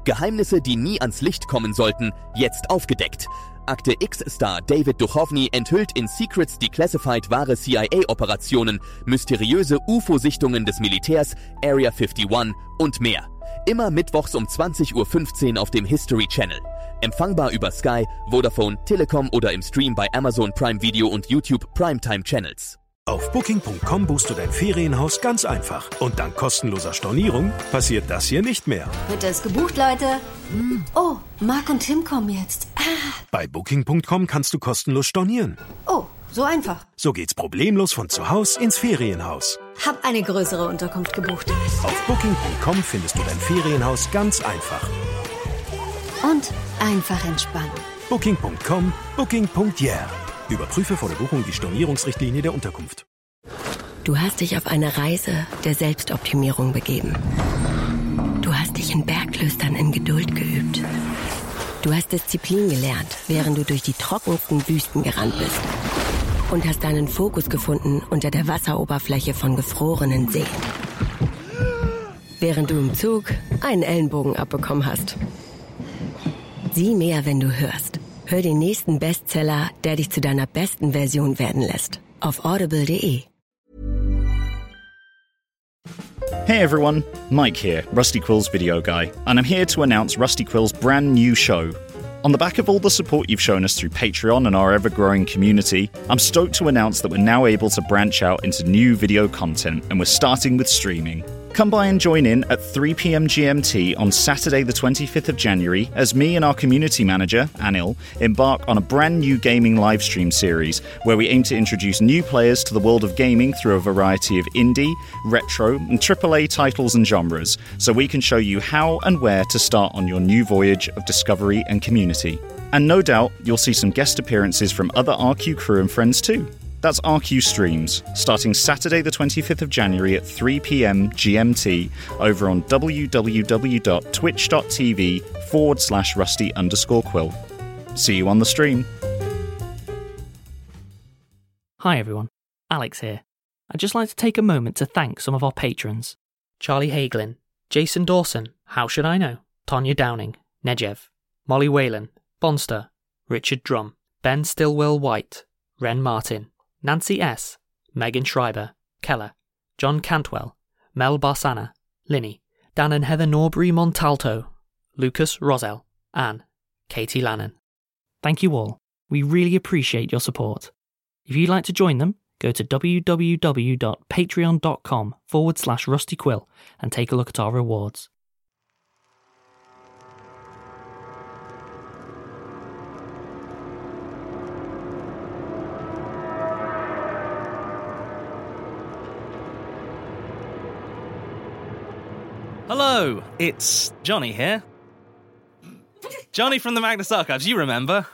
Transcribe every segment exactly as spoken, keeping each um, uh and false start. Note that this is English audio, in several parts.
Geheimnisse, die nie ans Licht kommen sollten, jetzt aufgedeckt. Akte X-Star David Duchovny enthüllt in Secrets Declassified wahre C I A-Operationen, mysteriöse U F O-Sichtungen des Militärs, Area einundfünfzig und mehr. Immer mittwochs um zwanzig Uhr fünfzehn auf dem History Channel. Empfangbar über Sky, Vodafone, Telekom oder im Stream bei Amazon Prime Video und YouTube Primetime Channels. Auf Booking Punkt com buchst du dein Ferienhaus ganz einfach. Und dank kostenloser Stornierung passiert das hier nicht mehr. Wird das gebucht, Leute? Hm. Oh, Marc und Tim kommen jetzt. Ah. Bei Booking Punkt com kannst du kostenlos stornieren. Oh, so einfach. So geht's problemlos von zu Hause ins Ferienhaus. Hab eine größere Unterkunft gebucht. Auf Booking Punkt com findest du dein Ferienhaus ganz einfach. Und einfach entspannen. Booking Punkt com, Booking Punkt yeah. Überprüfe vor der Buchung die Stornierungsrichtlinie der Unterkunft. Du hast dich auf eine Reise der Selbstoptimierung begeben. Du hast dich in Berglüstern in Geduld geübt. Du hast Disziplin gelernt, während du durch die trockensten Wüsten gerannt bist. Und hast deinen Fokus gefunden unter der Wasseroberfläche von gefrorenen Seen. Während du im Zug einen Ellenbogen abbekommen hast. Sieh mehr, wenn du hörst. Hör den nächsten Bestseller, der dich zu deiner besten Version werden lässt. Auf audible dot de. Hey everyone, Mike here, Rusty Quill's video guy, and I'm here to announce Rusty Quill's brand new show. On the back of all the support you've shown us through Patreon and our ever-growing community, I'm stoked to announce that we're now able to branch out into new video content, and we're starting with streaming. Come by and join in at three p.m. G M T on Saturday the twenty-fifth of January as me and our community manager, Anil, embark on a brand new gaming livestream series where we aim to introduce new players to the world of gaming through a variety of indie, retro and triple A titles and genres, so we can show you how and where to start on your new voyage of discovery and community. And no doubt you'll see some guest appearances from other R Q crew and friends too. That's R Q Streams, starting Saturday the twenty-fifth of January at three p.m. G M T over on www.twitch.tv forward slash rusty underscore quill. See you on the stream. Hi everyone, Alex here. I'd just like to take a moment to thank some of our patrons. Charlie Hagelin, Jason Dawson, How Should I Know, Tonya Downing, Nejev, Molly Whalen, Bonster, Richard Drum, Ben Stillwell White, Ren Martin, Nancy S., Megan Schreiber, Keller, John Cantwell, Mel Barsana, Linny, Dan and Heather Norbury Montalto, Lucas Rosell, Anne, Katie Lannon. Thank you all. We really appreciate your support. If you'd like to join them, go to www.patreon.com forward slash rustyquill and take a look at our rewards. Hello, it's Johnny here. Johnny from the Magnus Archives, you remember.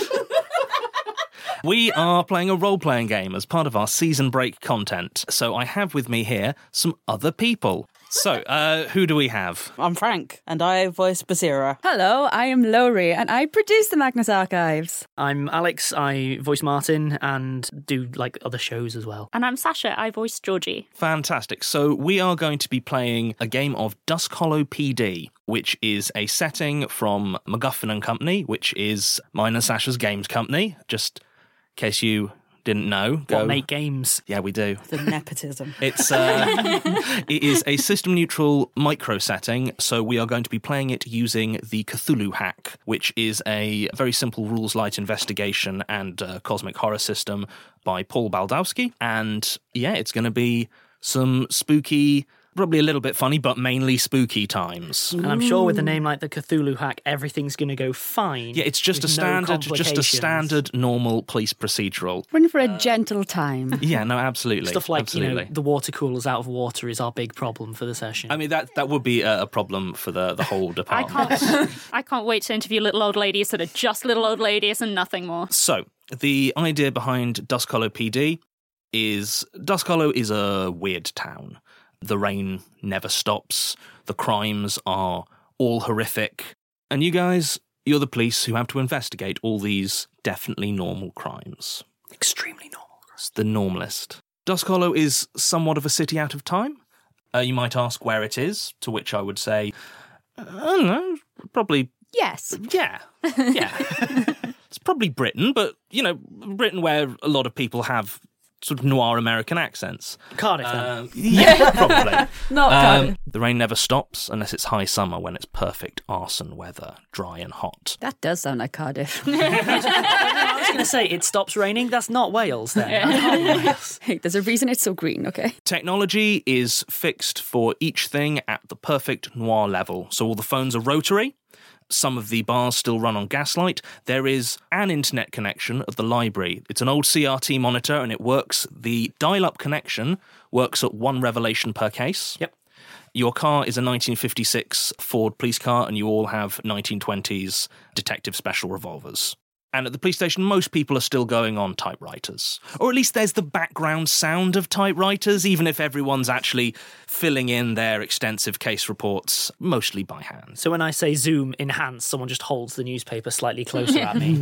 We are playing a role-playing game as part of our season break content, so I have with me here some other people. So, uh, who do we have? I'm Frank, and I voice Basira. Hello, I am Lowry, and I produce the Magnus Archives. I'm Alex, I voice Martin and do, like, other shows as well. And I'm Sasha, I voice Georgie. Fantastic. So we are going to be playing a game of Dusk Hollow P D, which is a setting from MacGuffin and Company, which is mine and Sasha's games company, just in case you didn't know. Go. What, make games? Yeah, we do. The nepotism. It's uh, it is a system-neutral micro setting, so we are going to be playing it using the Cthulhu hack, which is a very simple rules-light investigation and uh, cosmic horror system by Paul Baldowski. And yeah, it's going to be some spooky, probably a little bit funny, but mainly spooky times. And I'm sure with a name like the Cthulhu hack, everything's going to go fine. Yeah, it's just a standard, no just a standard, normal police procedural. We're in for a uh, gentle time. Yeah, no, absolutely. Stuff like, absolutely. you know, the water coolers out of water is our big problem for the session. I mean, that that would be a, a problem for the, the whole department. I can't, I can't wait to interview little old ladies that are just little old ladies and nothing more. So, the idea behind Dusk Hollow P D is Dusk Hollow is a weird town. The rain never stops. The crimes are all horrific. And you guys, you're the police who have to investigate all these definitely normal crimes. Extremely normal. It's the normalist. Dusk Hollow is somewhat of a city out of time. Uh, you might ask where it is, to which I would say, I don't know, Probably, Yes. yeah, yeah. It's probably Britain, but, you know, Britain where a lot of people have sort of noir American accents. Cardiff, then. Uh, yeah, probably. Not Um, Cardiff. the rain never stops unless it's high summer when it's perfect arson weather, dry and hot. That does sound like Cardiff. I was going to say, it stops raining. That's not Wales, then. That's not Wales. Hey, there's a reason it's so green, okay? Technology is fixed for each thing at the perfect noir level. So all the phones are rotary. Some of the bars still run on gaslight. There is an internet connection at the library. It's an old C R T monitor and it works. The dial-up connection works at one revelation per case. Yep. Your car is a nineteen fifty-six Ford police car and you all have nineteen twenties detective special revolvers. And at the police station, most people are still going on typewriters. Or at least there's the background sound of typewriters, even if everyone's actually filling in their extensive case reports, mostly by hand. So when I say zoom enhance, someone just holds the newspaper slightly closer at me.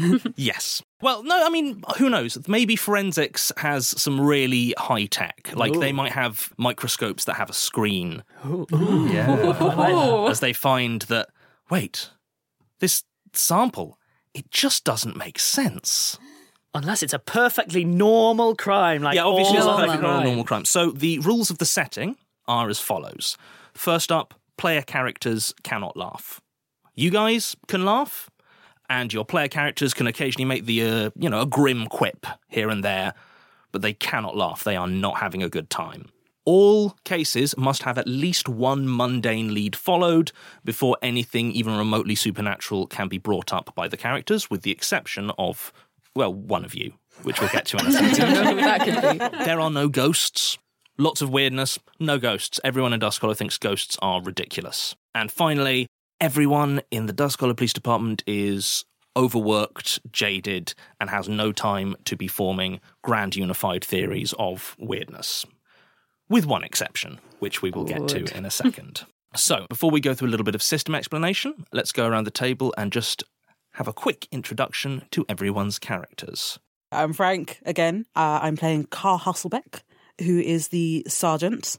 Yes. Well, no, I mean, who knows? Maybe forensics has some really high tech. Like, Ooh. they might have microscopes that have a screen. Ooh. Ooh. Yeah. As they find that, wait, this sample... it just doesn't make sense. Unless it's a perfectly normal crime. Like yeah, obviously it's a all perfectly crime. normal crime. So the rules of the setting are as follows. First up, player characters cannot laugh. You guys can laugh, and your player characters can occasionally make the, uh, you know, a grim quip here and there, but they cannot laugh. They are not having a good time. All cases must have at least one mundane lead followed before anything even remotely supernatural can be brought up by the characters, with the exception of, well, one of you, which we'll get to in a second. I don't know who that could be. There are no ghosts. Lots of weirdness. No ghosts. Everyone in Dustcollar thinks ghosts are ridiculous. And finally, everyone in the Dustcollar Police Department is overworked, jaded, and has no time to be forming grand unified theories of weirdness. With one exception, which we will get Good. to in a second. So, before we go through a little bit of system explanation, let's go around the table and just have a quick introduction to everyone's characters. I'm Frank again. Uh, I'm playing Carl Hasselbeck, who is the sergeant.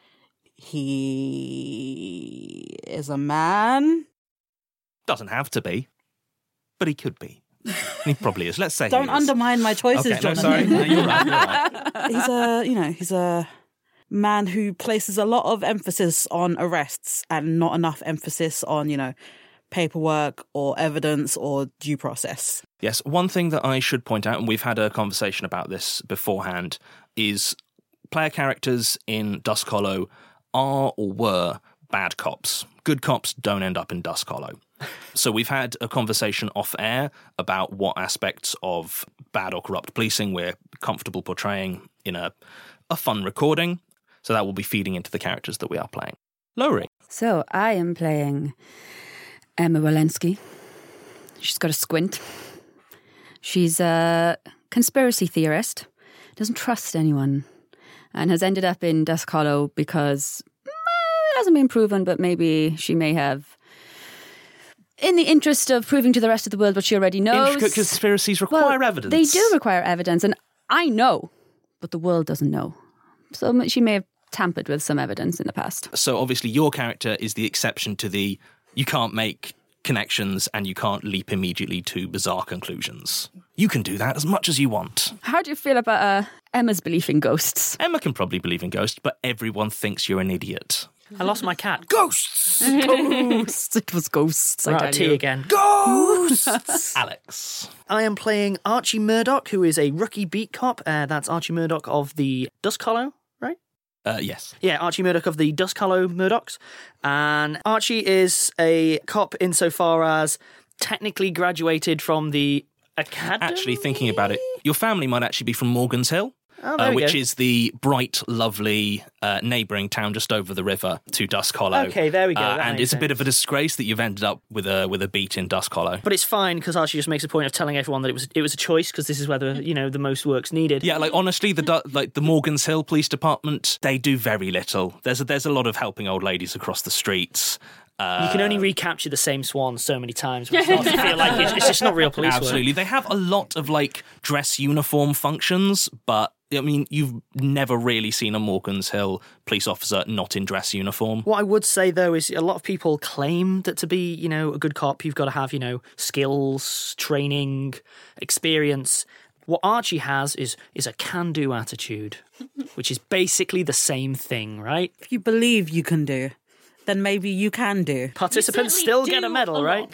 He is a man. Doesn't have to be, but he could be. He probably is. Let's say Don't he is. undermine my choices, Okay, no, Jonathan. sorry. No, you're right, you're right. He's a, you know, he's a man who places a lot of emphasis on arrests and not enough emphasis on, you know, paperwork or evidence or due process. Yes, one thing that I should point out, and we've had a conversation about this beforehand, is player characters in Dusk Hollow are or were bad cops. Good cops don't end up in Dusk Hollow. So we've had a conversation off air about what aspects of bad or corrupt policing we're comfortable portraying in a, a fun recording. So that will be feeding into the characters that we are playing. Lowry. So I am playing Emma Walensky. She's got a squint. She's a conspiracy theorist, doesn't trust anyone, and has ended up in Dusk Hollow because uh, it hasn't been proven, but maybe she may have, in the interest of proving to the rest of the world what she already knows. Intricate conspiracies require well, evidence. They do require evidence, and I know, but the world doesn't know. So she may have tampered with some evidence in the past. So obviously your character is the exception to the you can't make connections and you can't leap immediately to bizarre conclusions. You can do that as much as you want. How do you feel about uh, Emma's belief in ghosts? Emma can probably believe in ghosts, but everyone thinks you're an idiot. I lost my cat. Ghosts! Ghosts! It was ghosts. We're I out tell of tea you. again. Ghosts! Alex. I am playing Archie Murdoch, who is a rookie beat cop. Uh, that's Archie Murdoch of the Dusk Hollow, right? Uh, yes. Yeah, Archie Murdoch of the Dusk Hollow Murdochs. And Archie is a cop insofar as technically graduated from the academy. Actually, thinking about it, your family might actually be from Morgan's Hill. Oh, there Uh, we which go. is the bright, lovely uh, neighbouring town just over the river to Dusk Hollow. Okay, there we go. Uh, That and makes it's a bit sense. of a disgrace that you've ended up with a with a beat in Dusk Hollow. But it's fine because Archie just makes a point of telling everyone that it was it was a choice because this is where the you know the most work's needed. Yeah, like honestly, the Du- like the Morgan's Hill Police Department, they do very little. There's a, there's a lot of helping old ladies across the streets. Uh, You can only recapture the same swan so many times. But it starts to feel like it's, it's just not real police absolutely, work. they have a lot of like dress uniform functions, but I mean, you've never really seen a Morgan's Hill police officer not in dress uniform. What I would say, though, is a lot of people claim that to be, you know, a good cop, you've got to have, you know, skills, training, experience. What Archie has is is a can-do attitude, which is basically the same thing, right? If you believe you can do, then maybe you can do. Participants still get a medal, a right?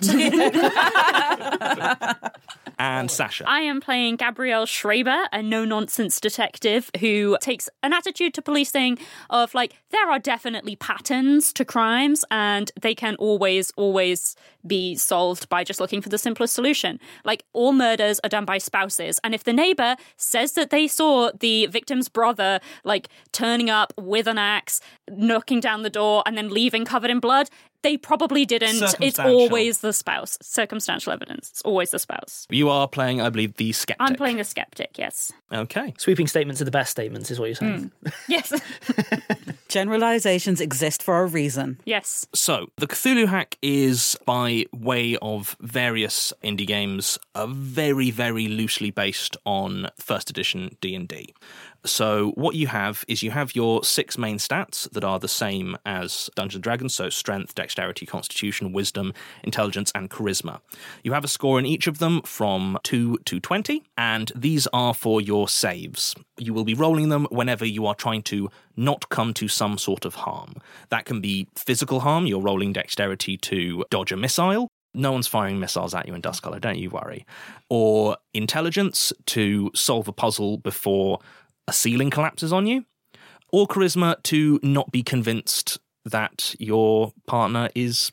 And Sasha. I am playing Gabrielle Schreiber, a no-nonsense detective who takes an attitude to policing of, like, there are definitely patterns to crimes and they can always, always be solved by just looking for the simplest solution. Like, all murders are done by spouses, and if the neighbour says that they saw the victim's brother, like, turning up with an axe, knocking down the door, and then leaving covered in blood, they probably didn't. It's always the spouse. Circumstantial evidence. It's always the spouse. You are playing, I believe, the skeptic. I'm playing the skeptic, yes. Okay. Sweeping statements are the best statements, is what you're saying. Mm. Yes. Generalizations exist for a reason. Yes. So, the Cthulhu Hack is, by way of various indie games, a very, very loosely based on first edition D and D. So what you have is you have your six main stats that are the same as Dungeons and Dragons, so strength, dexterity, constitution, wisdom, intelligence, and charisma. You have a score in each of them from two to twenty, and these are for your saves. You will be rolling them whenever you are trying to not come to some sort of harm. That can be physical harm, you're rolling dexterity to dodge a missile. No one's firing missiles at you in Dustcolor, don't you worry. Or intelligence to solve a puzzle before a ceiling collapses on you, or charisma to not be convinced that your partner is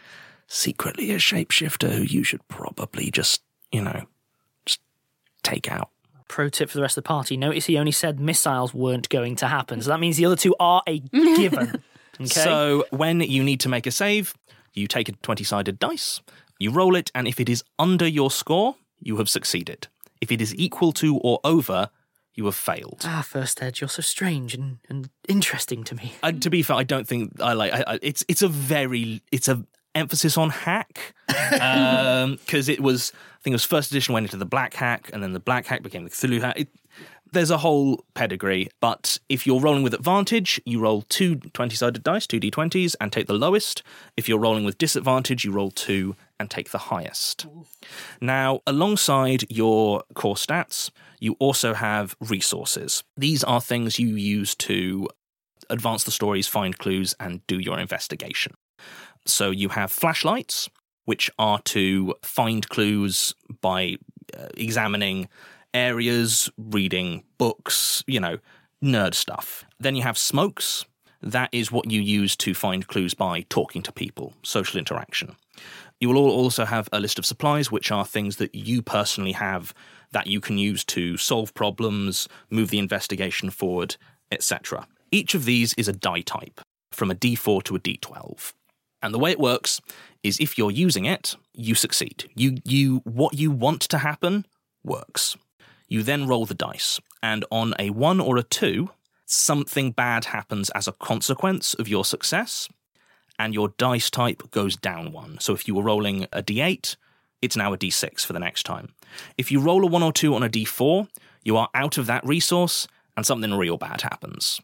secretly a shapeshifter who you should probably just, you know, just take out. Pro tip for the rest of the party, notice he only said missiles weren't going to happen, so that means the other two are a given. Okay? So when you need to make a save, you take a twenty-sided dice, you roll it, and if it is under your score, you have succeeded. If it is equal to or over, you have failed. Ah, First Edge, you're so strange and, and interesting to me. Uh, to be fair, I don't think I like. I, I, it's it's a very it's a emphasis on hack because um, it was. I think it was first edition went into the black hack, and then the black hack became the Cthulhu hack. It, there's a whole pedigree, but if you're rolling with advantage, you roll two twenty-sided dice, two d twenties, and take the lowest. If you're rolling with disadvantage, you roll two and take the highest. Now, alongside your core stats, you also have resources. These are things you use to advance the stories, find clues, and do your investigation. So you have flashlights, which are to find clues by uh, examining areas, reading books, you know, nerd stuff. Then you have smokes. That is what you use to find clues by talking to people, social interaction. You will also have a list of supplies, which are things that you personally have that you can use to solve problems, move the investigation forward, et cetera. Each of these is a die type, from a D four to a D twelve. And the way it works is if you're using it, you succeed. You, you, what you want to happen works. You then roll the dice, and on a one or a two, something bad happens as a consequence of your success, and your dice type goes down one. So if you were rolling a D eight, it's now a D six for the next time. If you roll a one or two on a D four, you are out of that resource, and something real bad happens.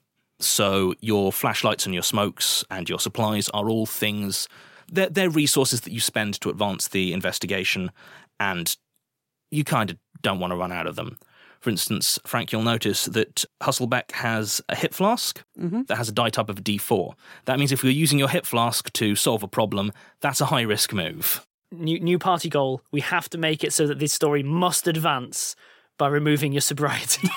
So your flashlights and your smokes and your supplies are all things, they're, they're resources that you spend to advance the investigation, and you kind of don't want to run out of them. For instance, Frank, you'll notice that Hustlebeck has a hip flask mm-hmm. that has a die type of a D four. That means if you're using your hip flask to solve a problem, that's a high-risk move. New, new party goal, we have to make it so that this story must advance by removing your sobriety.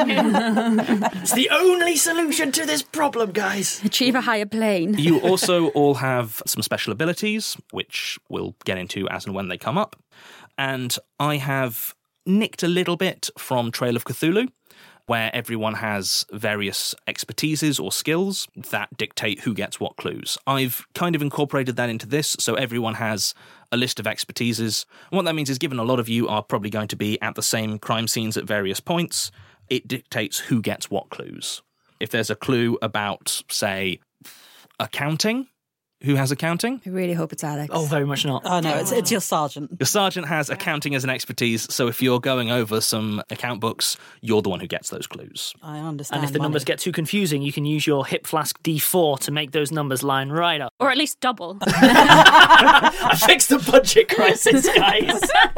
It's the only solution to this problem, guys. Achieve a higher plane. You also all have some special abilities, which we'll get into as and when they come up. And I have nicked a little bit from Trail of Cthulhu, where everyone has various expertises or skills that dictate who gets what clues. I've kind of incorporated that into this, so everyone has a list of expertises. And what that means is, given a lot of you are probably going to be at the same crime scenes at various points, it dictates who gets what clues. If there's a clue about, say, accounting, Who has accounting? I really hope it's Alex. Oh, very much not. Oh, no, it's, it's your sergeant. Your sergeant has accounting as an expertise, so if you're going over some account books, you're the one who gets those clues. I understand. And if the money. numbers get too confusing, you can use your hip flask D four to make those numbers line right up. Or at least double. I fixed the budget crisis, guys.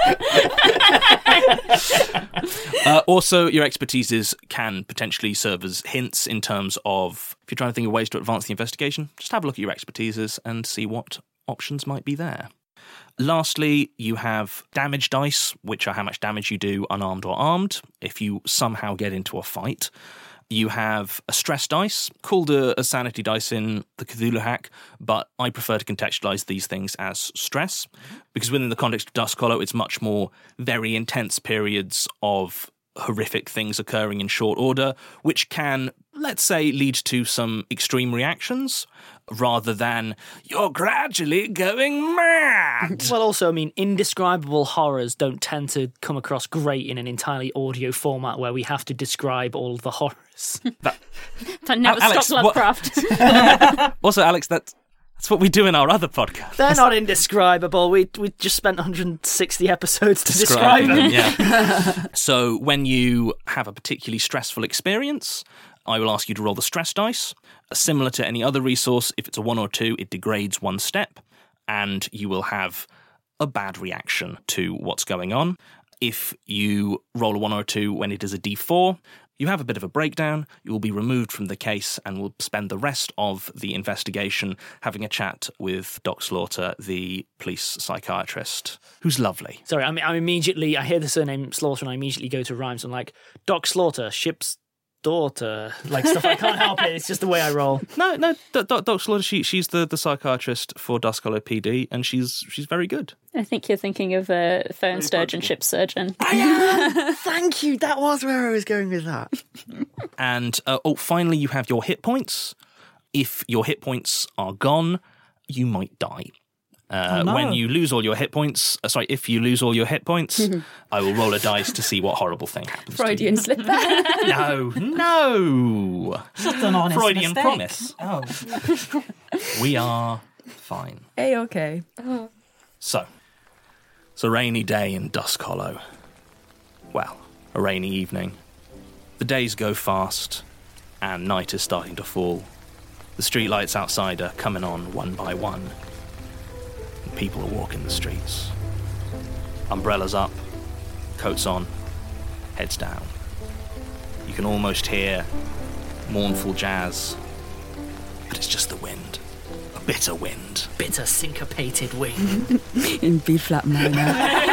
uh, also, your expertises can potentially serve as hints in terms of, if you're trying to think of ways to advance the investigation, just have a look at your expertises and see what options might be there. Lastly, you have damage dice, which are how much damage you do unarmed or armed if you somehow get into a fight. You have a stress dice, called a, a sanity dice in the Cthulhu hack, but I prefer to contextualise these things as stress, because within the context of Dusk Hollow, it's much more very intense periods of horrific things occurring in short order, which can, let's say, lead to some extreme reactions, rather than, you're gradually going mad. Well, also, I mean, indescribable horrors don't tend to come across great in an entirely audio format where we have to describe all of the horrors. That, that never Alex, stops Lovecraft. Also, Alex, that's, that's what we do in our other podcast. They're not indescribable. We we just spent one hundred sixty episodes to describe them. Yeah. So when you have a particularly stressful experience, I will ask you to roll the stress dice. Similar to any other resource, if it's a one or two, it degrades one step, and you will have a bad reaction to what's going on. If you roll a one or a two when it is a D four, you have a bit of a breakdown, you will be removed from the case and will spend the rest of the investigation having a chat with Doc Slaughter, the police psychiatrist, who's lovely. Sorry, I'm, I'm immediately, I hear the surname Slaughter and I immediately go to rhymes. I'm like, Doc Slaughter, ship's daughter, like stuff. I can't help it. It's just the way I roll. No, no, Doc Slaughter, she, she's the, the psychiatrist for Dusk Hollow P D, and she's she's very good. I think you're thinking of a uh, phone sturgeon, ship surgeon. I am! Thank you. That was where I was going with that. And uh, oh, finally, you have your hit points. If your hit points are gone, you might die. Uh, oh, no. When you lose all your hit points, uh, sorry, if you lose all your hit points, I will roll a dice to see what horrible thing happens. Freudian slip there. No, no. Just an honest Freudian mistake. promise. Oh. We are fine. Hey, okay. So, it's a rainy day in Dusk Hollow. Well, a rainy evening. The days go fast, and night is starting to fall. The streetlights outside are coming on one by one. And people are walking the streets. Umbrellas up, coats on, heads down. You can almost hear mournful jazz, but it's just the wind. A bitter wind. Bitter syncopated wind. In B flat minor.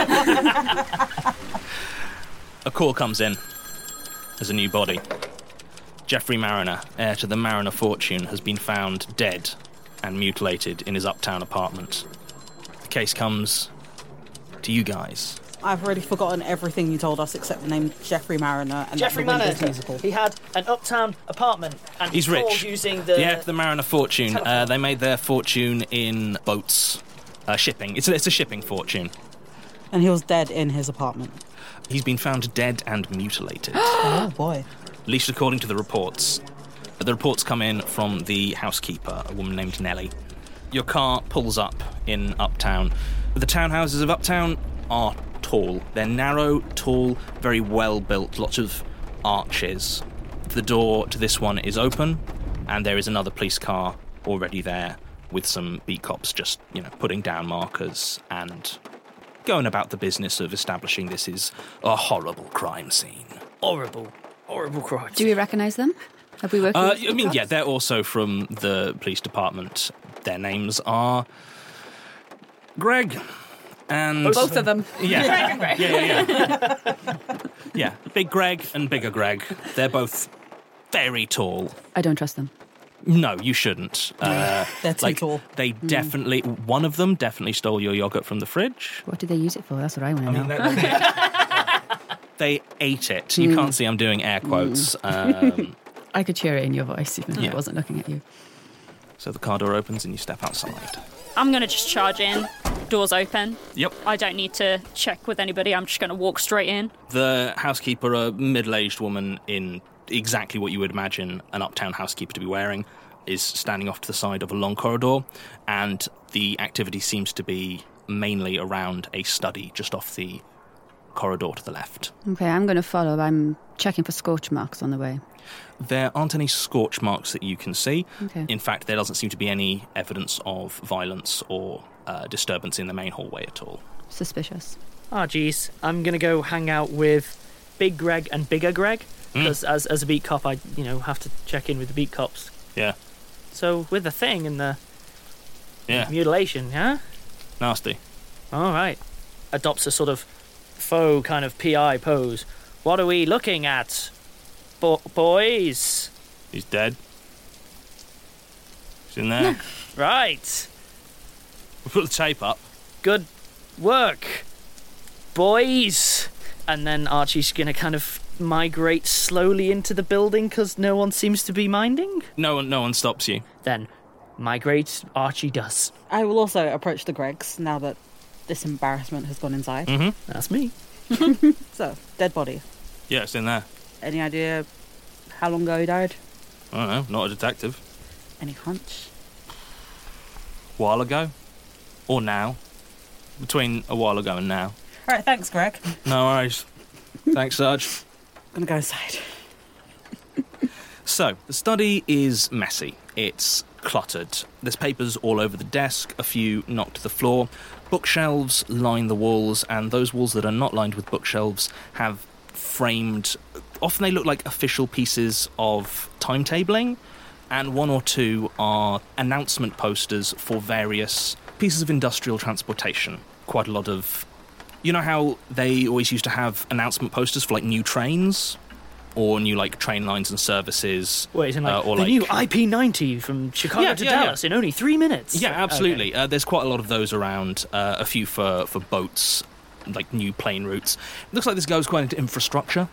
A call comes in. There's a new body. Jeffrey Mariner, heir to the Mariner fortune, has been found dead and mutilated in his uptown apartment. The case comes to you guys. I've already forgotten everything you told us except the name Jeffrey Mariner and Jeffrey that the Mariner. Windows musical. He had an uptown apartment and He's he called rich. using the... Yeah, the Mariner fortune. Uh, they made their fortune in boats. Uh, shipping. It's a, it's a shipping fortune. And he was dead in his apartment. He's been found dead and mutilated. Oh, boy. At least according to the reports. The reports come in from the housekeeper, a woman named Nellie. Your car pulls up in Uptown. The townhouses of Uptown are tall. They're narrow, tall, very well built, lots of arches. The door to this one is open, and there is another police car already there with some beat cops just, you know, putting down markers and going about the business of establishing this is a horrible crime scene. Horrible, horrible crime. Do we recognise them? Have we worked Uh, with I mean, cops? yeah, they're also from the police department. Their names are Greg and... Both of them. Yeah. Greg and Greg. Yeah, yeah, yeah. Yeah, Big Greg and Bigger Greg. They're both very tall. I don't trust them. No, you shouldn't. Uh, They're too like, tall. They definitely... One of them definitely stole your yogurt from the fridge. What did they use it for? That's what I want to I know. mean, they, they, they ate it. You can't see I'm doing air quotes. Um, I could hear it in your voice, even though Yeah. I wasn't looking at you. so the car door opens and you step outside. I'm going to just charge in. Doors open. Yep. I don't need to check with anybody. I'm just going to walk straight in. The housekeeper, a middle-aged woman in exactly what you would imagine an uptown housekeeper to be wearing. is standing off to the side of a long corridor, and the activity seems to be mainly around a study just off the corridor to the left. Okay, I'm going to follow. I'm checking for scorch marks on the way. There aren't any scorch marks that you can see. Okay. In fact, there doesn't seem to be any evidence of violence or uh, disturbance in the main hallway at all. Suspicious. Ah, geez. I'm going to go hang out with Big Greg and Bigger Greg, because mm. as, as a beat cop, I you know have to check in with the beat cops. Yeah. So, with the thing and the yeah. mutilation, yeah? Nasty. All right. Adopts a sort of faux kind of P I pose. What are we looking at, Bo- boys? He's dead. He's in there. Right. We put the tape up. Good work, boys. And then Archie's going to kind of migrate slowly into the building because no one seems to be minding. No one, no one stops you. Then migrate Archie does. I will also approach the Gregs now that this embarrassment has gone inside. Mm-hmm. That's me. So, dead body. Yeah, it's in there. Any idea how long ago he died? I don't know, not a detective. Any hunch? While ago? Or now? Between a while ago and now. Alright, thanks, Greg. No worries. Thanks, Sarge. Gonna go inside. So, the study is messy. It's cluttered. There's papers all over the desk, a few knocked to the floor. Bookshelves line the walls, and those walls that are not lined with bookshelves have framed... Often they look like official pieces of timetabling, and one or two are announcement posters for various pieces of industrial transportation. Quite a lot of... You know how they always used to have announcement posters for, like, new trains? Or new, like, train lines and services. Wait, isn't like, uh, or the like... new I P ninety from Chicago yeah, to yeah, Dallas yeah. in only three minutes? Yeah, absolutely. Okay. Uh, there's quite a lot of those around, uh, a few for, for boats, like new plane routes. It looks like this guy's quite into infrastructure.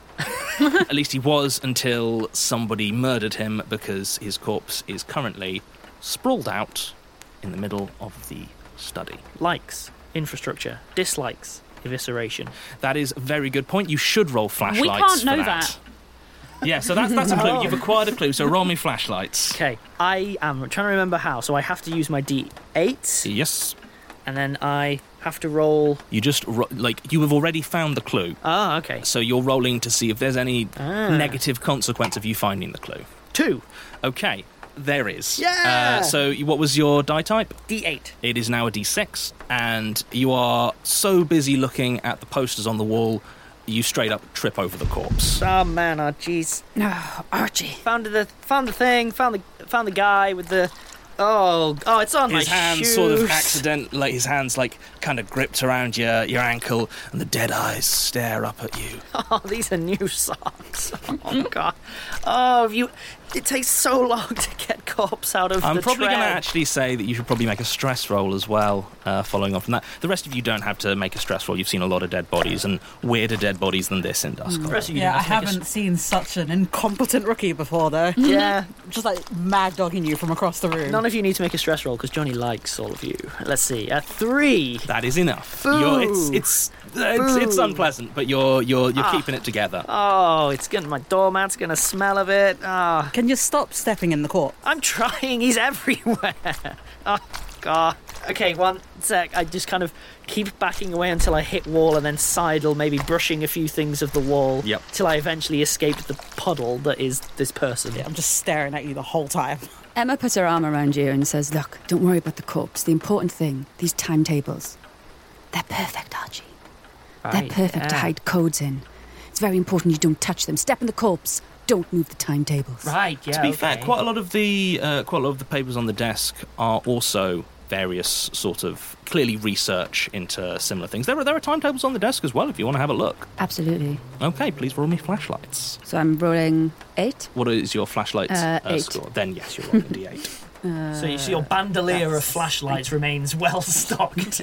At least he was until somebody murdered him because his corpse is currently sprawled out in the middle of the study. Likes, infrastructure, dislikes, evisceration. That is a very good point. You should roll flashlights. We can't for know that. that. Yeah, so that's that's a clue. You've acquired a clue, so roll me flashlights. Okay, I am trying to remember how, so I have to use my D eight. Yes. And then I have to roll... You just, ro- like, you have already found the clue. Ah, okay. So you're rolling to see if there's any ah. negative consequence of you finding the clue. Two. Okay, there is. Yeah! Uh, so what was your die type? D eight. It is now a D six, and you are so busy looking at the posters on the wall, you straight up trip over the corpse. Oh man, oh jeez. No, Archie. Found the found the thing. Found the found the guy with the. Oh, oh, it's on his my hands shoes. sort of accident, like his hands like kind of gripped around your your ankle, and the dead eyes stare up at you. Oh, these are new socks. Oh god. Oh, if you. It takes so long to get corpse out of I'm the probably tread. going to actually say that you should probably make a stress roll as well, uh, following on from that. The rest of you don't have to make a stress roll. You've seen a lot of dead bodies, and weirder dead bodies than this in Dusk. Mm. Yeah, I haven't seen such an incompetent rookie before, though. Yeah. Just like mad dogging you from across the room. None of you need to make a stress roll, because Johnny likes all of you. Let's see. A three. That is enough. Boo. You're, it's it's it's, it's unpleasant, but you're you're you're Ah. keeping it together. Oh, it's gonna. My doormat's gonna smell of it. Ah. Can you stop stepping in the court? I'm trying. He's everywhere. Oh god. Okay, one sec. I just kind of keep backing away until I hit wall, and then sidle, maybe brushing a few things of the wall. Yep. Till I eventually escape the puddle that is this person. Yeah, I'm just staring at you the whole time. Emma puts her arm around you and says, look, don't worry about the corpse. The important thing, these timetables, they're perfect, Archie. Right, they're perfect to yeah. hide codes in. It's very important you don't touch them. Step in the corpse. Don't move the timetables. Right, yeah. To be okay. fair, quite a lot of the uh, quite a lot of the papers on the desk are also various sort of clearly research into similar things. There are there are timetables on the desk as well if you want to have a look. Absolutely. Okay, please roll me flashlights. So I'm rolling eight. What is your flashlight Uh, uh, eight. score? Then yes, you're rolling D eight. Uh, So you see your bandolier of flashlights remains well stocked.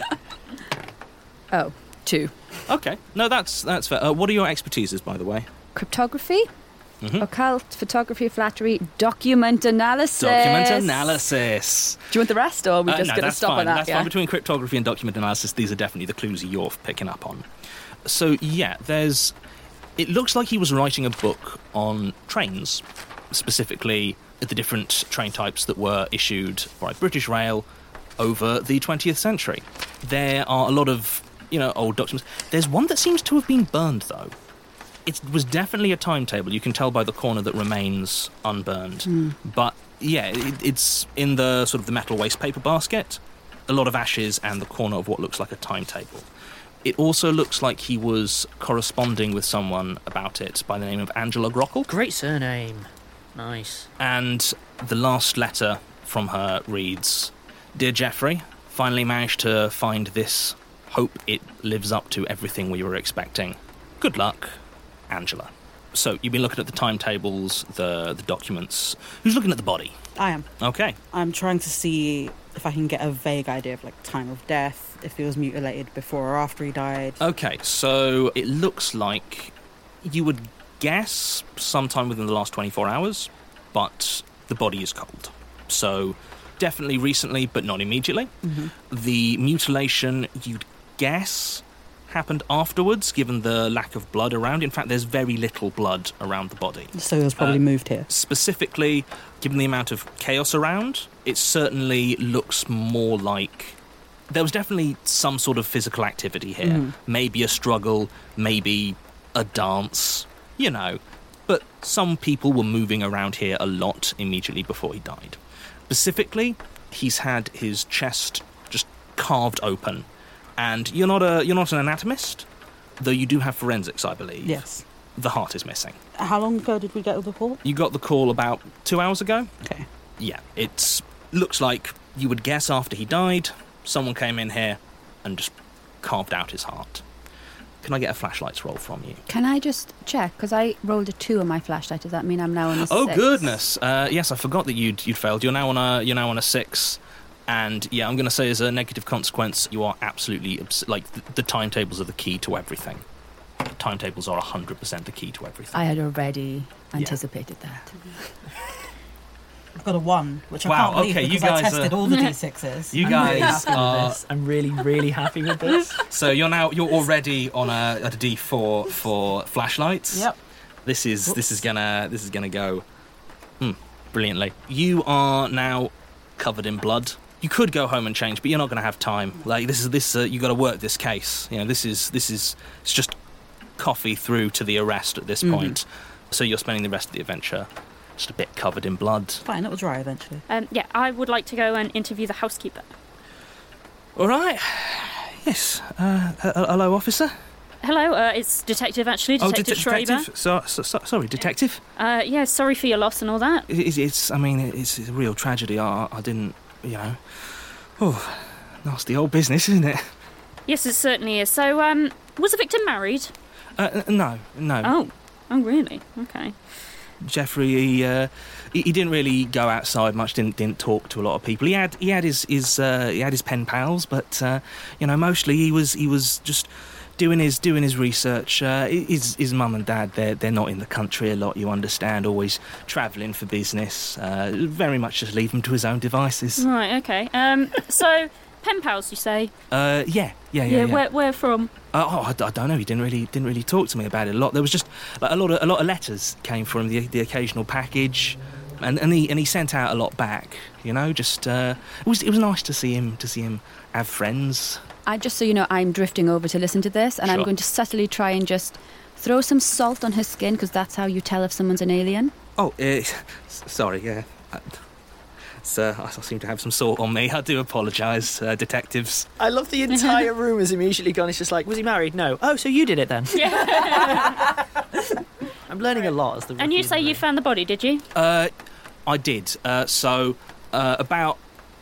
Oh, two. Okay, no, that's that's fair. Uh, what are your expertises, by the way? Cryptography, Mhm. occult, photography, flattery, document analysis. Document analysis. Do you want the rest, or are we Uh, just no, going to that's stop fine. on that? That's yeah? fine. Between cryptography and document analysis, these are definitely the clues you're picking up on. So, yeah, there's... It looks like he was writing a book on trains, specifically the different train types that were issued by British Rail over the twentieth century. There are a lot of, you know, old documents. There's one that seems to have been burned, though. It was definitely a timetable. You can tell by the corner that remains unburned. Mm. But, yeah, it, it's in the sort of the metal waste paper basket, a lot of ashes and the corner of what looks like a timetable. It also looks like he was corresponding with someone about it by the name of Angela Grockle. Great surname. Nice. And the last letter from her reads, Dear Geoffrey, finally managed to find this. Hope it lives up to everything we were expecting. Good luck, Angela. So, you've been looking at the timetables, the the documents. Who's looking at the body? I am. Okay. I'm trying to see if I can get a vague idea of, like, time of death, if he was mutilated before or after he died. Okay, so it looks like you would guess sometime within the last twenty-four hours, but the body is cold. So, definitely recently, but not immediately. Mm-hmm. The mutilation, you'd guess, happened afterwards, given the lack of blood around. In fact, there's very little blood around the body. So he was probably Uh, moved here. Specifically, given the amount of chaos around, it certainly looks more like there was definitely some sort of physical activity here. Mhm. Maybe a struggle, maybe a dance, you know. But some people were moving around here a lot immediately before he died. Specifically, he's had his chest just carved open. And you're not a you're not an anatomist, though you do have forensics, I believe. Yes. The heart is missing. How long ago did we get the call? You got the call about two hours ago? Okay. Yeah, it looks like you would guess after he died, someone came in here and just carved out his heart. Can I get a flashlights roll from you? Can I just check? Because I rolled a two on my flashlight. Does that mean I'm now on a Oh, six? goodness. Uh, yes, I forgot that you'd you'd failed. You're now on a you're now on a six. And yeah, I'm going to say as a negative consequence, you are absolutely obs- like the, the timetables are the key to everything. The timetables are one hundred percent the key to everything. I had already anticipated that. I've got a one, which I Wow, can't believe okay, you because I guys tested are- all the D sixes. You I'm really guys happy with are this. I'm really, really happy with this. So you're now you're already on a, a D four for flashlights. Yep. This is this is gonna this is gonna go hmm, brilliantly. You are now covered in blood. You could go home and change, but you're not going to have time. Like this is this uh, you got to work this case. You know, this is this is it's just coffee through to the arrest at this Mhm. point. So you're spending the rest of the adventure just a bit covered in blood. Fine, it'll dry eventually. Um, yeah, I would like to go and interview the housekeeper. All right. Yes. Uh, uh, hello, officer. Hello, uh, it's Detective, actually, Detective oh, det- Schreiber. detective. So, so, so, sorry, detective. Uh, yeah, sorry for your loss and all that. It, it's, it's. I mean, it's a real tragedy. I, I didn't. You know. Oh, nasty old business, isn't it? Yes, it certainly is. So, um, was the victim married? Uh, no, no. Oh, oh, really? Okay. Geoffrey, he, uh, he he didn't really go outside much. Didn't didn't talk to a lot of people. He had he had his his uh, he had his pen pals, but uh, you know, mostly he was he was just doing his doing his research. Uh, his his mum and dad, they're they're not in the country a lot. You understand, always travelling for business. Uh, very much just leave him to his own devices. Right. Okay. Um. So, pen pals, you say? Uh, yeah, yeah, yeah. yeah. Where where from? Uh, oh, I, I don't know. He didn't really didn't really talk to me about it a lot. There was just like, a lot of a lot of letters came from the the occasional package, and, and he and he sent out a lot back. You know, just uh, it was it was nice to see him to see him have friends. I just so you know, I'm drifting over to listen to this, and I'm Sure. going to subtly try and just throw some salt on his skin, because that's how you tell if someone's an alien. Oh, uh, sorry, yeah. Uh, Sir, I seem to have some salt on me. I do apologise, uh, detectives. I love the entire room has immediately gone. It's just like, was he married? No. Oh, so you did it then? Yeah. I'm learning a lot as the. And you say you found the body, did you? Uh, I did. Uh, so uh, about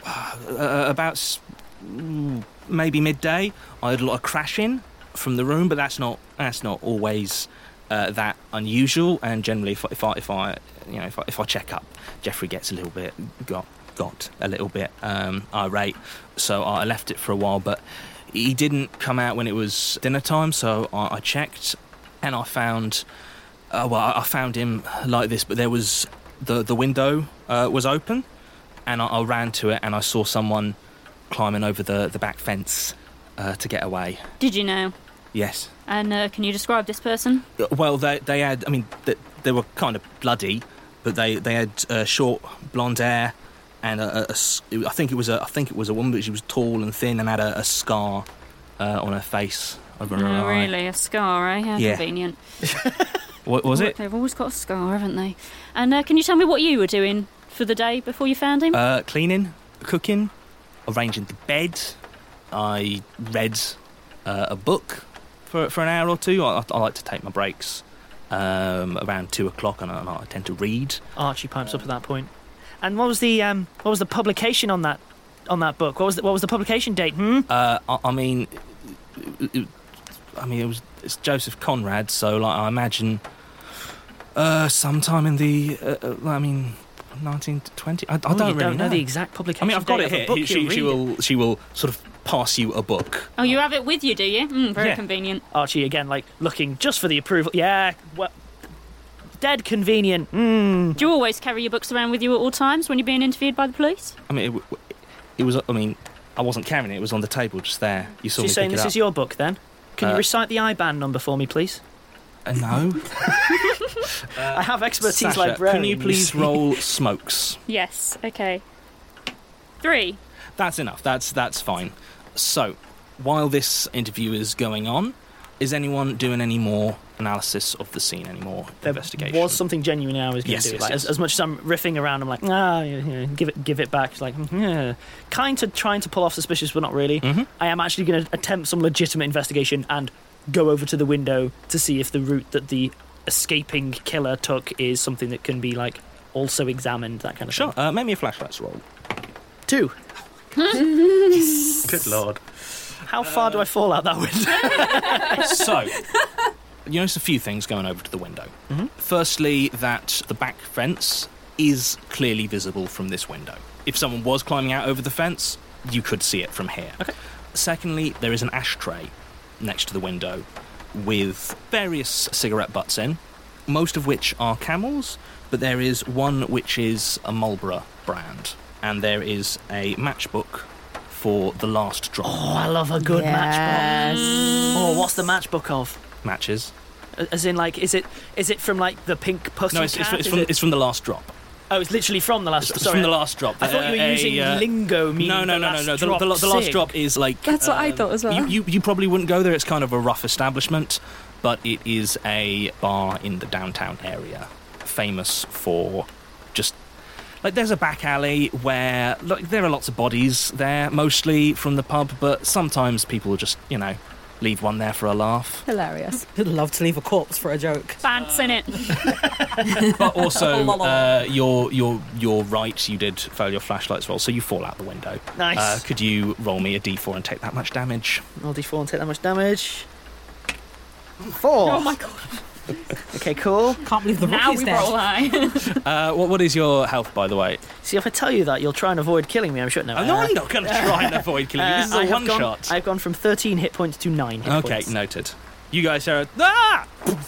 uh, about s- mm, maybe midday, I heard a lot of crashing from the room, but that's not that's not always uh, that unusual. And generally, if, I- if I if I you know if I, if I check up, Geoffrey gets a little bit got got a little bit um, irate. So I left it for a while, but he didn't come out when it was dinner time. So I, I checked, and I found. Uh, well, I found him like this, but there was the the window uh, was open, and I, I ran to it, and I saw someone climbing over the, the back fence uh, to get away. Did you know? Yes. And uh, can you describe this person? Well, they they had. I mean, they, they were kind of bloody, but they they had uh, short blonde hair, and a, a, a s- I think it was a I think it was a woman, but she was tall and thin and had a, a scar uh, on her face over her Oh, eye. really? A scar, eh? How Yeah. convenient. What was it? They've always got a scar, haven't they? And uh, can you tell me what you were doing for the day before you found him? Uh, cleaning, cooking, arranging the bed. I read uh, a book for for an hour or two. I, I like to take my breaks um, around two o'clock, and I, and I tend to read. Archie pipes up at that point. And what was the um, what was the publication on that on that book? What was the, what was the publication date? Hmm. Uh, I, I mean, it, it, I mean, it was it's Joseph Conrad, so like I imagine uh, sometime in the uh, uh, I mean, nineteen twenty. I, I Oh, don't you really don't know know the exact publication I mean, I've got date it of a here. book She, you're she reading. will she will sort of pass you a book. Oh, you have it with you, do you? Mm, very Yeah. convenient. Archie again, like looking just for the approval. Yeah, what? Dead convenient. Mm. Do you always carry your books around with you at all times when you're being interviewed by the police? I mean, it, w- it was. I mean, I wasn't carrying it. It was on the table, just there. You saw So me you're saying pick it this up. is your book then? Can you Uh, recite the I B A N number for me, please? Uh, no. I have expertise Sasha, librarian. can you please see. roll smokes? Yes, okay. Three. That's enough. That's that's fine. So, while this interview is going on, is anyone doing any more analysis of the scene, any more There investigation? was something genuine I was going to Yes, do. yes, like, yes. As, as much as I'm riffing around, I'm like, ah, yeah, yeah, give it, give it back. It's like, mm, yeah, kind of trying to pull off suspicious, but not really. Mm-hmm. I am actually going to attempt some legitimate investigation and go over to the window to see if the route that the escaping killer took is something that can be like also examined. That kind of Sure. thing. Uh, make me a flashlights roll. Two. Good lord. How far do I fall out that window? So, you notice a few things going over to the window. Mhm. Firstly, that the back fence is clearly visible from this window. If someone was climbing out over the fence, you could see it from here. Okay. Secondly, there is an ashtray next to the window with various cigarette butts in, most of which are Camels, but there is one which is a Marlboro brand, and there is a matchbook for the last drop. Oh, I love a good Yes. matchbook. Oh, what's the matchbook of? Matches. As in, like, is it is it from like the Pink Pussy? No, it's, it's, Cat? it's Is from it- it's from the last drop. Oh, it's literally from the last. It's Sorry, from the last drop. I thought you were Uh, a, using uh, lingo, meaning No, no, the no, no, last no. The, drop the, the last sig. drop is like. That's what I thought as well. You, you, you probably wouldn't go there. It's kind of a rough establishment, but it is a bar in the downtown area, famous for just. Like, there's a back alley where like, there are lots of bodies there, mostly from the pub, but sometimes people will just, you know, leave one there for a laugh. Hilarious. I'd love to leave a corpse for a joke. Bants in it. But also, uh, you're, you're, you're right, you did fail your flashlights roll, so you fall out the window. Nice. Uh, could you roll me a d four and take that much damage? Roll d four and take that much damage. Four. Oh my god. Okay, cool. Can't believe the Now rookie's we dead. roll high. Uh, what, what is your health, by the way? See, if I tell you that, you'll try and avoid killing me. I'm sure. No, Oh, no, uh, I'm not going to try and avoid killing you. This is uh, a I have one gone- shot. I've gone from thirteen hit points to nine hit Okay, points. noted. You guys are ah!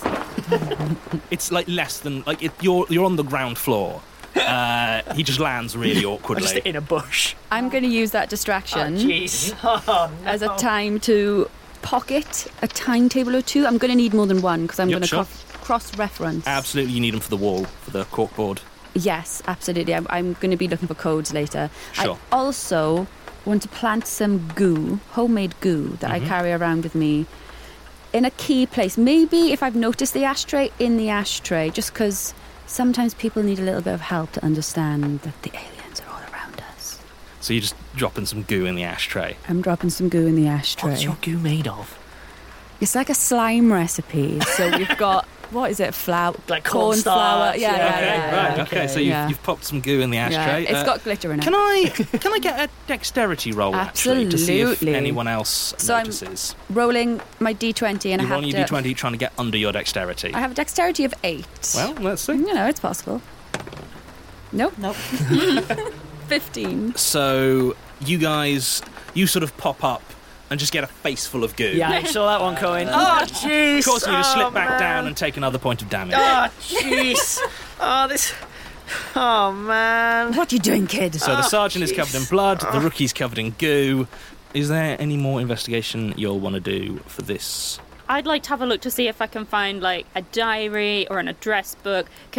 It's like less than like it, you're you're on the ground floor. Uh, he just lands really I'm awkwardly. just in a bush. I'm going to use that Oh, distraction jeez. Oh, no. as a time to pocket a timetable or two. I'm going to need more than one because I'm Yep, going to sure. cross, cross-reference. Absolutely, you need them for the wall for the corkboard. Yes, absolutely. I'm, I'm going to be looking for codes later. Sure. I also want to plant some goo, homemade goo, that Mhm. I carry around with me in a key place. Maybe if I've noticed the ashtray, in the ashtray, just because sometimes people need a little bit of help to understand that the aliens are all around us. So you're just dropping some goo in the ashtray. I'm dropping some goo in the ashtray. What's your goo made of? It's like a slime recipe. So we've got, what is it, flour? Like corn flour. cornstarch, Yeah, yeah, yeah, okay, yeah, right. yeah. Okay, so you've, Yeah. you've popped some goo in the Yeah, ashtray. it's Uh, got glitter in it. Can I can I get a dexterity roll actually to see if Absolutely. anyone else So I'm- notices? Rolling my d twenty and You're I have rolling to... your d twenty, trying to get under your dexterity. I have a dexterity of eight. Well, let's see. You know, it's possible. Nope. Nope. fifteen. So you guys, you sort of pop up and just get a face full of goo. Yeah, I saw that one coming. Oh, jeez. Causing you to Oh, slip back man. down and take another point of damage. Oh, jeez. Oh, this. Oh, man. What are you doing, kid? So the Oh, sergeant is jeez. covered in blood, the rookie's covered in goo. Is there any more investigation you'll want to do for this? I'd like to have a look to see if I can find like a diary or an address book, because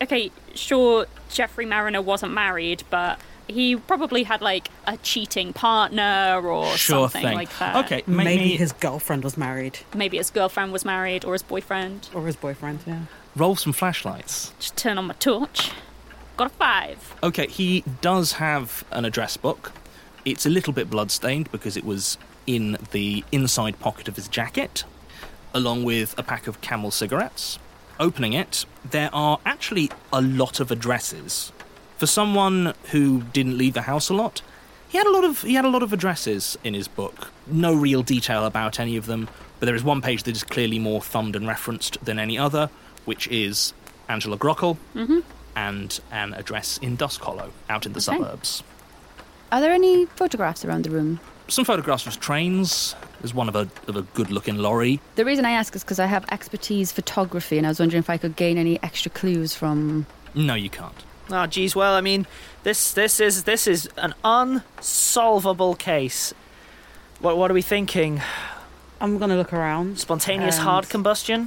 okay, sure, Jeffrey Mariner wasn't married, but he probably had, like, a cheating partner or Sure something thing. like that. Okay, make Maybe me his girlfriend was married. Maybe his girlfriend was married, or his boyfriend. Or his boyfriend, yeah. roll some flashlights. Just turn on my torch. Got a five. Okay, he does have an address book. It's a little bit bloodstained because it was in the inside pocket of his jacket, along with a pack of Camel cigarettes. Opening it, there are actually a lot of addresses. For someone who didn't leave the house a lot, he had a lot of he had a lot of addresses in his book. No real detail about any of them, but there is one page that is clearly more thumbed and referenced than any other, which is Angela Grockle, mm-hmm. and an address in Dusk Hollow, out in the Okay. suburbs. Are there any photographs around the room? Some photographs of trains. There's one of a of a good-looking lorry. The reason I ask is because I have expertise photography, and I was wondering if I could gain any extra clues from... No, you can't. Oh, geez, well, I mean, this this is this is an unsolvable case. What what are we thinking? I'm going to look around. Spontaneous and hard combustion?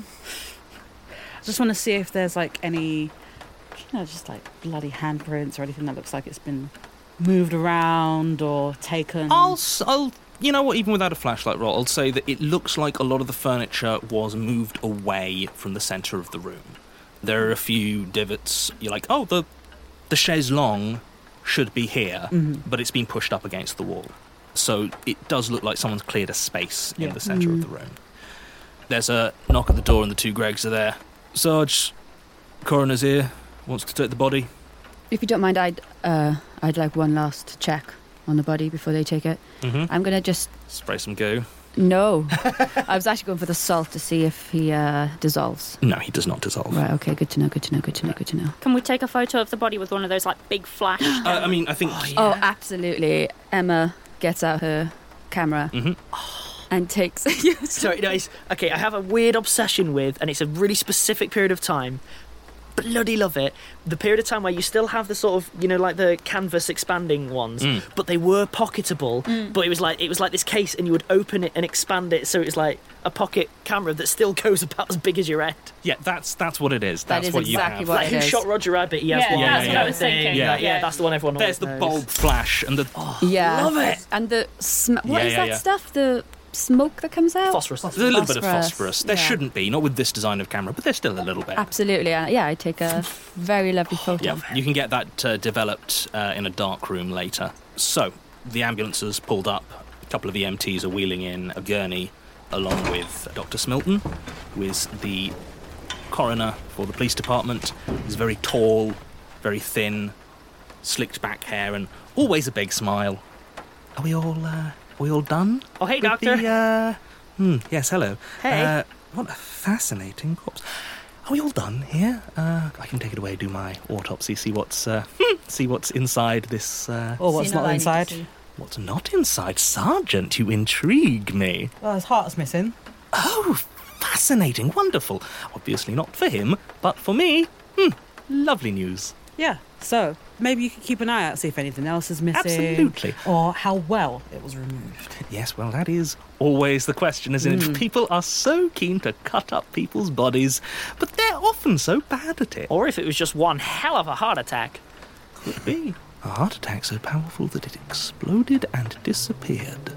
I just want to see if there's, like, any, you know, just, like, bloody handprints or anything that looks like it's been moved around or taken. I'll, s- I'll, you know what, even without a flashlight roll, I'll say that it looks like a lot of the furniture was moved away from the centre of the room. There are a few divots. You're like, oh, the the chaise longue should be here, Mhm. but it's been pushed up against the wall. So it does look like someone's cleared a space in Yeah. the centre of Mm. the room. There's a knock at the door and the two Gregs are there. Sarge, coroner's here, wants to take the body. If you don't mind, I'd uh, I'd like one last check on the body before they take it. Mm-hmm. I'm going to just... Spray some goo. No. I was actually going for the salt to see if he uh, dissolves. No, he does not dissolve. Right, okay, good to know, good to know, good to know, good to know. Can we take a photo of the body with one of those, like, big flash? Uh, I mean, I think... Oh, absolutely. Emma gets out her camera Mhm. and takes... Sorry, no, it's, okay, I have a weird obsession with, and it's a really specific period of time. Bloody love it. The period of time where you still have the sort of, you know, like the canvas expanding ones, Mm. but they were pocketable. Mm. But it was like it was like this case, and you would open it and expand it, so it was like a pocket camera that still goes about as big as your head. Yeah, that's that's what it is. That That's is what you exactly have. what Like it Who is. Shot Roger Rabbit? He has Yeah, one. that's like what I that was thing. thinking. Yeah, Yeah. yeah, that's the one everyone There's always the knows. bulb flash and the... Yeah. Love it. And the... Sm- what Yeah, is yeah, that yeah. stuff? The smoke that comes out? Phosphorus. There's a little bit of Phosphorus, phosphorus. There yeah. shouldn't be, not with this design of camera, but there's still a little bit. Absolutely. Uh, yeah, I take a very lovely photo. Yeah, you can get that uh, developed uh, in a dark room later. So, the ambulance has pulled up. A couple of E M Ts are wheeling in a gurney along with Doctor Smilton, who is the coroner for the police department. He's very tall, very thin, slicked back hair, and always a big smile. Are we all, uh, are we all done? Oh, hey, with doctor. The, uh... hmm, yes, hello. Hey. Uh, what a fascinating corpse. Are we all done here? Uh, I can take it away, do my autopsy, see what's uh, see what's inside this. Uh, Or what's See, no, not I need to inside. see. what's not inside, Sergeant? You intrigue me. Well, his heart's missing. Oh, fascinating, wonderful. Obviously not for him, but for me. Hmm, lovely news. Yeah, so maybe you could keep an eye out, see if anything else is missing. Absolutely. Or how well it was removed. Yes, well, that is always the question, isn't Mm. it? People are so keen to cut up people's bodies, but they're often so bad at it. Or if it was just one hell of a heart attack. Could be. A heart attack so powerful that it exploded and disappeared.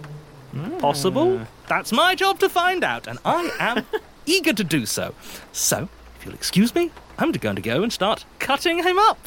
Possible? That's my job to find out, and I am eager to do so. So, if you'll excuse me, I'm going to go and start cutting him up.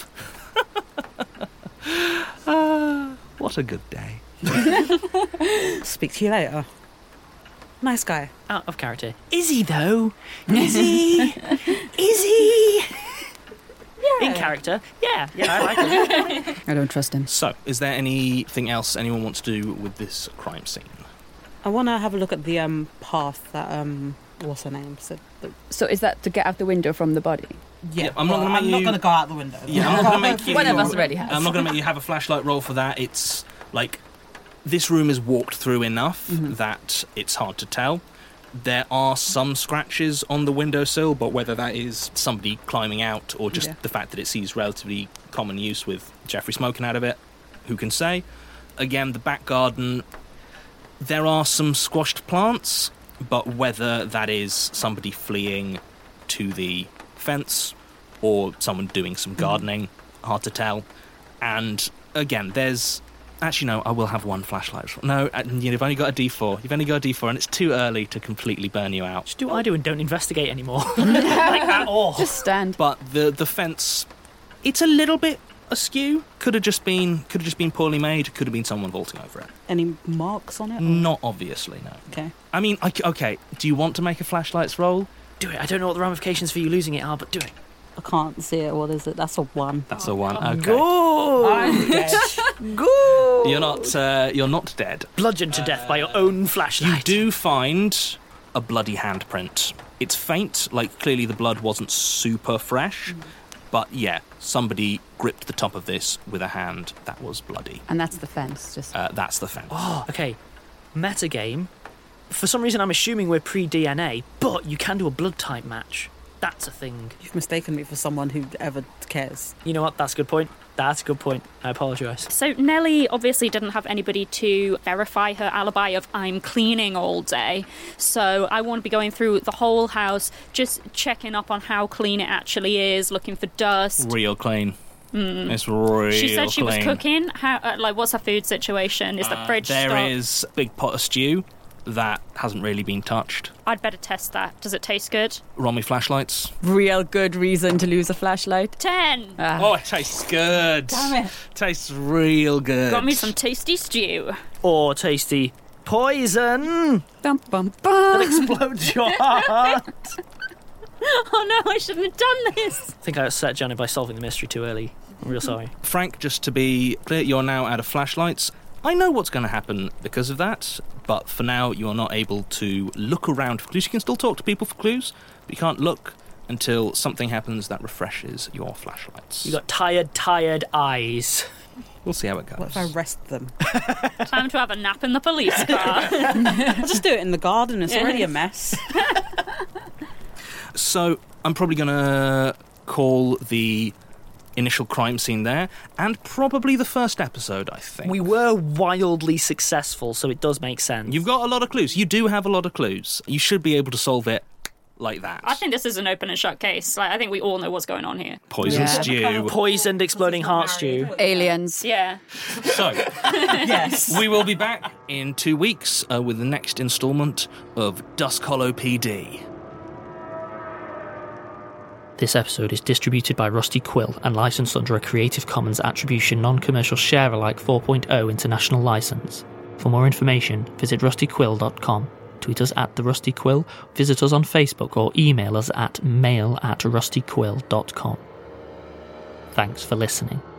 Ah, what a good day. Speak to you later. Nice guy. Out of character. Is he, though? Is he? Is he? In character, yeah. Yeah, I like it. I don't trust him. So, is there anything else anyone wants to do with this crime scene? I want to have a look at the um path that um what's her name said. that- So is that to get out the window from the body? Yeah, Yeah, I'm not well, gonna make I'm not you- going to go out the window. Yeah, I'm not going to make you... One of us already has. I'm not going to make you have a flashlight roll for that. It's, like, this room is walked through enough Mm-hmm. that it's hard to tell. There are some scratches on the windowsill, but whether that is somebody climbing out or just Yeah. the fact that it sees relatively common use with Jeffrey smoking out of it, who can say? Again, the back garden, there are some squashed plants, but whether that is somebody fleeing to the fence or someone doing some gardening. Hard to tell. And again, there's... Actually, no, I will have one flashlight. No, you've only got a D four. You've only got a D four, and it's too early to completely burn you out. Just do what I do and don't investigate anymore. Like at all. Just stand. But the the fence, it's a little bit askew. Could have just been could have just been poorly made. Could have been someone vaulting over it. Any marks on it? Or? Not obviously, no. Okay. I mean, I, okay. Do you want to make a flashlights roll? Do it. I don't know what the ramifications for you losing it are, but do it. I can't see it. What is it? That's a one. That's a one. Okay. Good. Good. You're not. Uh, you're not dead. Bludgeoned to death by your own flashlight. You do find a bloody handprint. It's faint. Like clearly the blood wasn't super fresh, mm. but yeah, somebody gripped the top of this with a hand that was bloody. And that's the fence. Just. Uh, that's the fence. Oh, okay. Metagame. For some reason, I'm assuming we're pre-D N A, but you can do a blood type match. That's a thing. You've mistaken me for someone who ever cares. You know what? That's a good point. That's a good point. I apologise. So Nellie obviously didn't have anybody to verify her alibi of I'm cleaning all day. So I want to be going through the whole house, just checking up on how clean it actually is, looking for dust. Real clean. Mm. It's real She said she clean. was cooking. How? Uh, like, what's her food situation? Is the uh, fridge There stocked? is a big pot of stew that hasn't really been touched. I'd better test that. Does it taste good? Roll me flashlights. Real good reason to lose a flashlight. Ten. Ah. Oh, it tastes good. Damn it. Tastes real good. Got me some tasty stew. Or tasty poison Bum, bum, that bum. explodes your heart. Oh no, I shouldn't have done this. I think I upset Janet by solving the mystery too early. I'm real sorry. Frank, just to be clear, you're now out of flashlights. I know what's going to happen because of that, but for now you are not able to look around for clues. You can still talk to people for clues, but you can't look until something happens that refreshes your flashlights. You got tired, tired eyes. We'll see how it goes. What if I rest them? Time to have a nap in the police car. I'll just do it in the garden. It's already a mess. So I'm probably going to call the initial crime scene there, and probably the first episode, I think. We were wildly successful, so it does make sense. You've got a lot of clues. You do have a lot of clues. You should be able to solve it like that. I think this is an open and shut case. Like, I think we all know what's going on here. Poison Yeah. stew. Poisoned exploding heart stew. Aliens. Yeah. So, Yes. we will be back in two weeks uh, with the next instalment of Dusk Hollow P D. This episode is distributed by Rusty Quill and licensed under a Creative Commons Attribution Non-Commercial Share-alike four point oh international license. For more information, visit rusty quill dot com, tweet us at The Rusty Quill, visit us on Facebook, or email us at mail at rusty quill dot com. Thanks for listening.